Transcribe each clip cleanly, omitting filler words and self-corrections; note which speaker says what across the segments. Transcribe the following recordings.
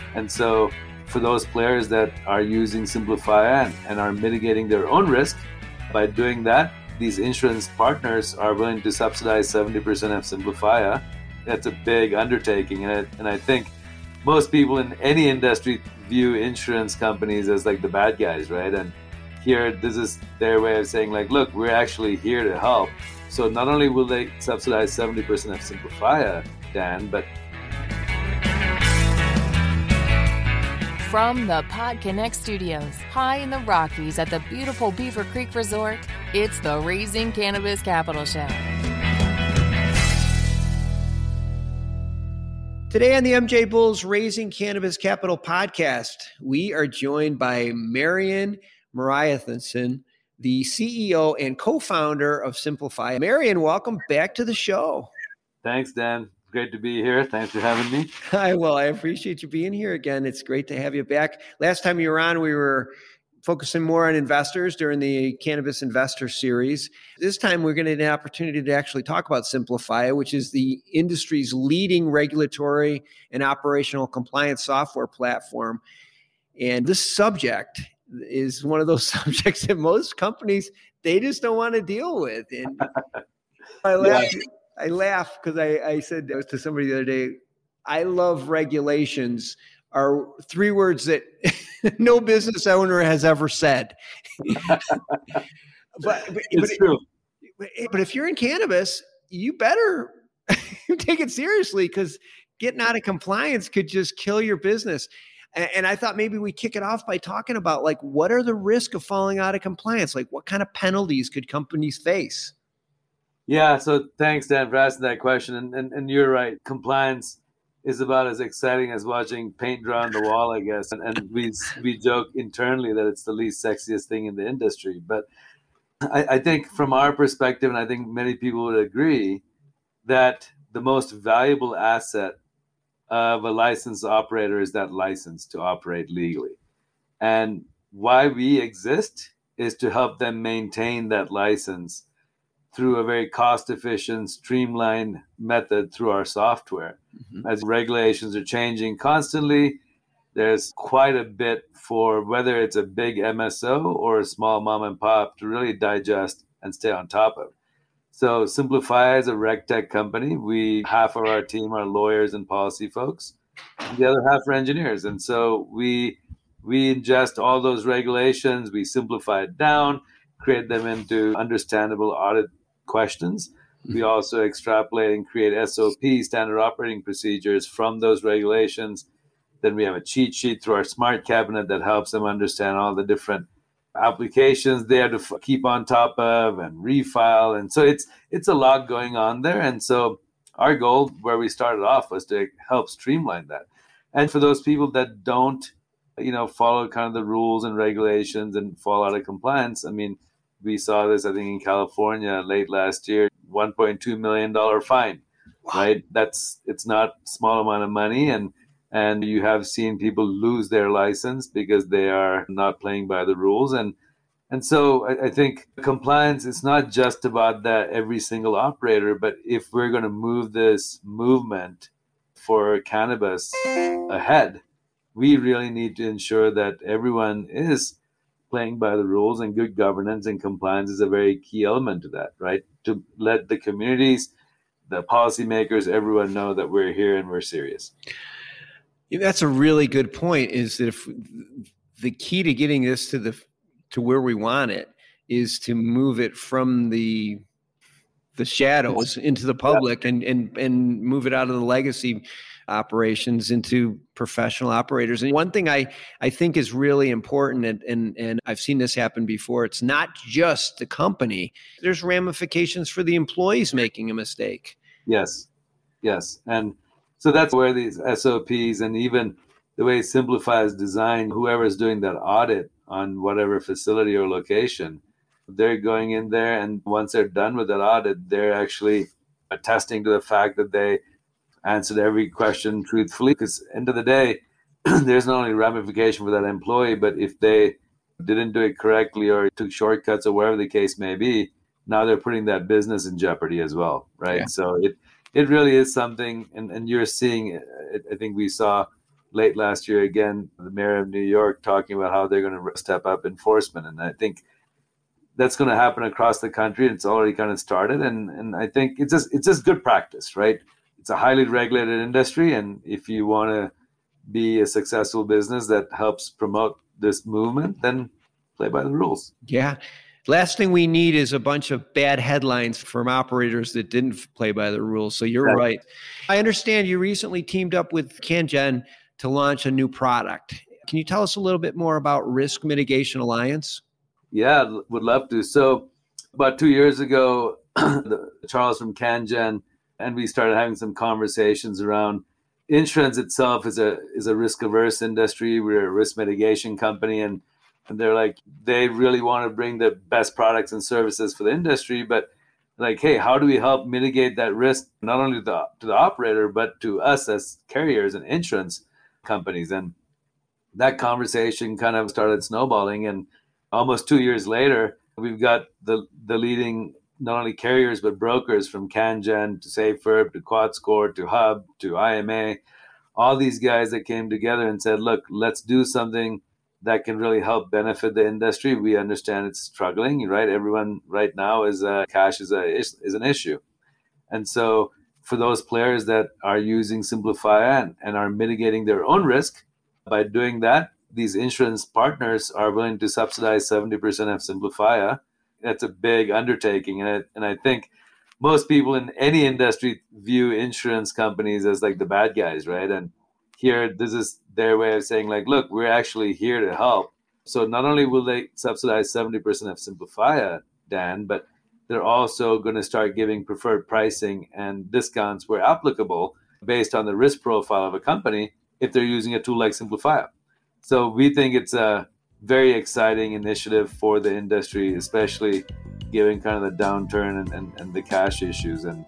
Speaker 1: And so for those players that are using Simplify and are mitigating their own risk by doing that, these insurance partners are willing to subsidize 70% of Simplify. That's a big undertaking. And I think most people in any industry view insurance companies as like the bad guys, right? And here, this is their way of saying like, look, we're actually here to help. So not only will they subsidize 70% of Simplify, Dan, but
Speaker 2: from the PodConnect studios, high in the Rockies at the beautiful Beaver Creek Resort, it's the Raising Cannabis Capital Show.
Speaker 3: Today on the MJ Bulls Raising Cannabis Capital podcast, we are joined by Marian Murugethasan, the CEO and co-founder of Simplify. Marian, welcome back to the show.
Speaker 1: Thanks, Dan. Great to be here. Thanks for having me.
Speaker 3: Hi, well, I appreciate you being here again. It's great to have you back. Last time you were on, we were focusing more on investors during the Cannabis Investor Series. This time, we're going to get an opportunity to actually talk about Simplify, which is the industry's leading regulatory and operational compliance software platform. And this subject is one of those subjects that most companies, they just don't want to deal with. And I laugh because I said to somebody the other day, I love regulations are three words that no business owner has ever said. but
Speaker 1: it's true.
Speaker 3: But if you're in cannabis, you better take it seriously because getting out of compliance could just kill your business. And I thought maybe we kick it off by talking about like, what are the risks of falling out of compliance? Like what kind of penalties could companies face?
Speaker 1: Yeah, so thanks, Dan, for asking that question. And you're right. Compliance is about as exciting as watching paint dry on the wall, I guess. And we joke internally that it's the least sexiest thing in the industry. But I think from our perspective, and I think many people would agree, that the most valuable asset of a licensed operator is that license to operate legally. And why we exist is to help them maintain that license through a very cost-efficient, streamlined method through our software. Mm-hmm. As regulations are changing constantly, there's quite a bit for whether it's a big MSO or a small mom and pop to really digest and stay on top of. So Simplify is a reg tech company. Half of our team are lawyers and policy folks, and the other half are engineers. And so we ingest all those regulations, we simplify it down, create them into understandable audit questions. We also extrapolate and create SOP, standard operating procedures, from those regulations. Then we have a cheat sheet through our smart cabinet that helps them understand all the different applications they have to keep on top of and refile. And so it's a lot going on there. And so our goal where we started off was to help streamline that. And for those people that don't, follow kind of the rules and regulations and fall out of compliance, I mean, we saw this, I think, in California late last year, $1.2 million fine, right? It's not a small amount of money. And you have seen people lose their license because they are not playing by the rules. And so I think compliance is not just about that every single operator, but if we're going to move this movement for cannabis ahead, we really need to ensure that everyone is playing by the rules, and good governance and compliance is a very key element to that, right? To let the communities, the policymakers, everyone know that we're here and we're serious.
Speaker 3: Yeah, that's a really good point, is that if the key to getting this to where we want it is to move it from the shadows into the public, and move it out of the legacy operations into professional operators. And one thing I think is really important, and I've seen this happen before, it's not just the company. There's ramifications for the employees making a mistake.
Speaker 1: Yes. And so that's where these SOPs and even the way Simplify is designed, whoever is doing that audit on whatever facility or location, they're going in there, and once they're done with that audit, they're actually attesting to the fact that they answered every question truthfully. Because end of the day, there's not only ramification for that employee, but if they didn't do it correctly or took shortcuts or whatever the case may be, now they're putting that business in jeopardy as well, right? Yeah. So it really is something, and you're seeing, I think we saw late last year, again, the mayor of New York talking about how they're going to step up enforcement. And I think that's going to happen across the country. It's already kind of started. And I think it's just good practice, right? It's a highly regulated industry. And if you want to be a successful business that helps promote this movement, then play by the rules.
Speaker 3: Yeah. Last thing we need is a bunch of bad headlines from operators that didn't play by the rules. So you're right. I understand you recently teamed up with CanGen to launch a new product. Can you tell us a little bit more about Risk Mitigation Alliance?
Speaker 1: Yeah, would love to. So about 2 years ago, Charles from CanGen and we started having some conversations around insurance itself is a risk-averse industry. We're a risk mitigation company, and they're like, they really want to bring the best products and services for the industry, but like, hey, how do we help mitigate that risk, not only to the operator, but to us as carriers and insurance companies? And that conversation kind of started snowballing. And almost 2 years later, we've got the leading, not only carriers, but brokers from CanGen to SafeVerb to QuadScore to Hub to IMA, all these guys that came together and said, look, let's do something that can really help benefit the industry. We understand it's struggling, right? Everyone right now is cash is an issue. And so for those players that are using Simplify and are mitigating their own risk, by doing that, these insurance partners are willing to subsidize 70% of Simplify. That's a big undertaking. And I think most people in any industry view insurance companies as like the bad guys, right? And here, this is their way of saying, like, look, we're actually here to help. So not only will they subsidize 70% of Simplify, Dan, but they're also going to start giving preferred pricing and discounts where applicable based on the risk profile of a company if they're using a tool like Simplify. So we think it's a very exciting initiative for the industry, especially given kind of the downturn and the cash issues. And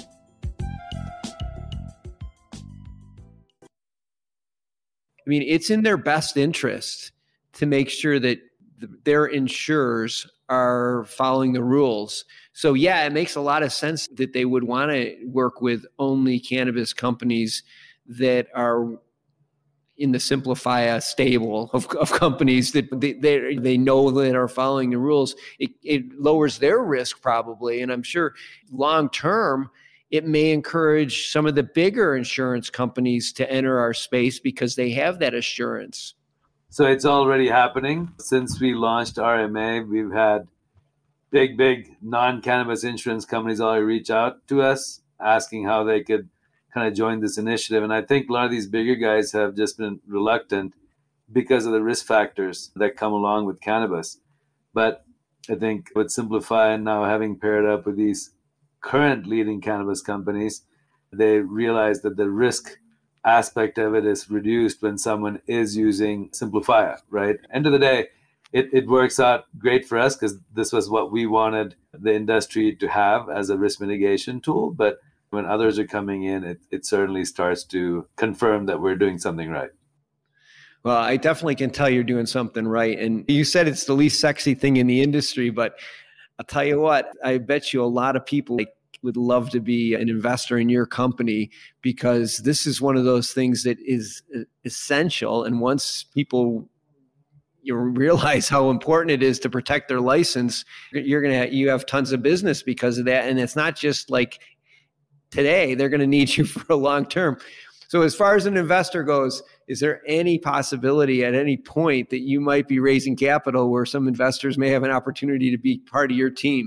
Speaker 3: I mean, it's in their best interest to make sure that their insurers are following the rules. So yeah, it makes a lot of sense that they would want to work with only cannabis companies that are in the Simplify stable of companies that they know that are following the rules. It lowers their risk probably. And I'm sure long term, it may encourage some of the bigger insurance companies to enter our space because they have that assurance.
Speaker 1: So it's already happening. Since we launched RMA, we've had big non-cannabis insurance companies already reach out to us asking how they could kind of join this initiative. And I think a lot of these bigger guys have just been reluctant because of the risk factors that come along with cannabis. But I think with Simplify and now having paired up with these current leading cannabis companies, they realize that the risk aspect of it is reduced when someone is using Simplify, right? End of the day, it works out great for us because this was what we wanted the industry to have as a risk mitigation tool. But when others are coming in, it certainly starts to confirm that we're doing something right.
Speaker 3: Well, I definitely can tell you're doing something right. And you said it's the least sexy thing in the industry, but I'll tell you what, I bet you a lot of people would love to be an investor in your company because this is one of those things that is essential. And once people realize how important it is to protect their license, you have tons of business because of that. And it's not just like today, they're going to need you for a long term. So as far as an investor goes, is there any possibility at any point that you might be raising capital where some investors may have an opportunity to be part of your team?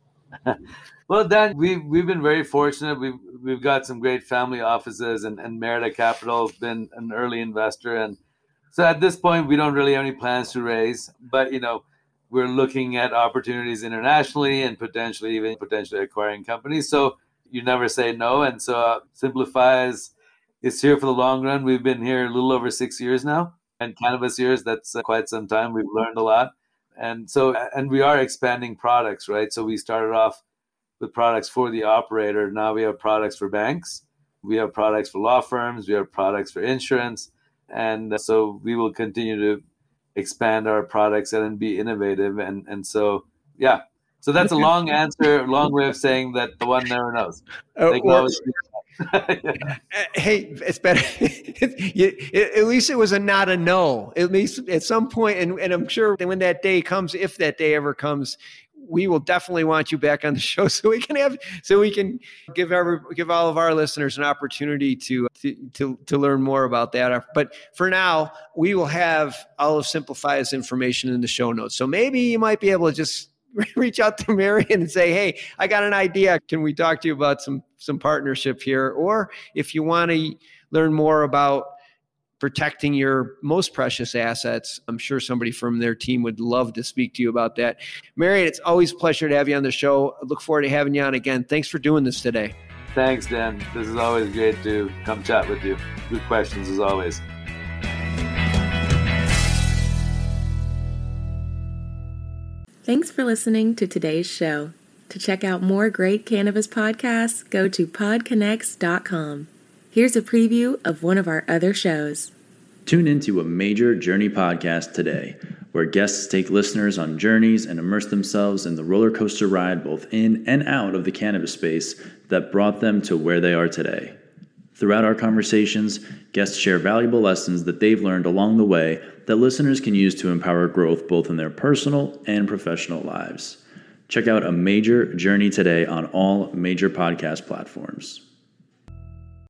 Speaker 1: Well, Dan, we've been very fortunate. We've got some great family offices, and Merida Capital has been an early investor. And so at this point, we don't really have any plans to raise, but we're looking at opportunities internationally and potentially acquiring companies. So you never say no. And so Simplify is here for the long run. We've been here a little over 6 years now, and cannabis years, that's quite some time. We've learned a lot. And we are expanding products, right? So we started off with products for the operator. Now we have products for banks. We have products for law firms. We have products for insurance. And so we will continue to expand our products and be innovative. And so, So that's a long answer, long way of saying that the one never knows.
Speaker 3: Hey, it's better. At least it was not a no. At least at some point, and I'm sure when that day comes, if that day ever comes, we will definitely want you back on the show so we can give all of our listeners an opportunity to learn more about that. But for now, we will have all of Simplify's information in the show notes. So maybe you might be able to just reach out to Marion and say, hey, I got an idea. Can we talk to you about some partnership here? Or if you want to learn more about protecting your most precious assets, I'm sure somebody from their team would love to speak to you about that. Marion, it's always a pleasure to have you on the show. I look forward to having you on again. Thanks for doing this today.
Speaker 1: Thanks, Dan. This is always great to come chat with you. Good questions as always.
Speaker 2: Thanks for listening to today's show. To check out more great cannabis podcasts, go to podconnects.com. Here's a preview of one of our other shows.
Speaker 4: Tune into a Major Journey podcast today, where guests take listeners on journeys and immerse themselves in the roller coaster ride both in and out of the cannabis space that brought them to where they are today. Throughout our conversations, guests share valuable lessons that they've learned along the way that listeners can use to empower growth both in their personal and professional lives. Check out A Major Journey today on all major podcast platforms.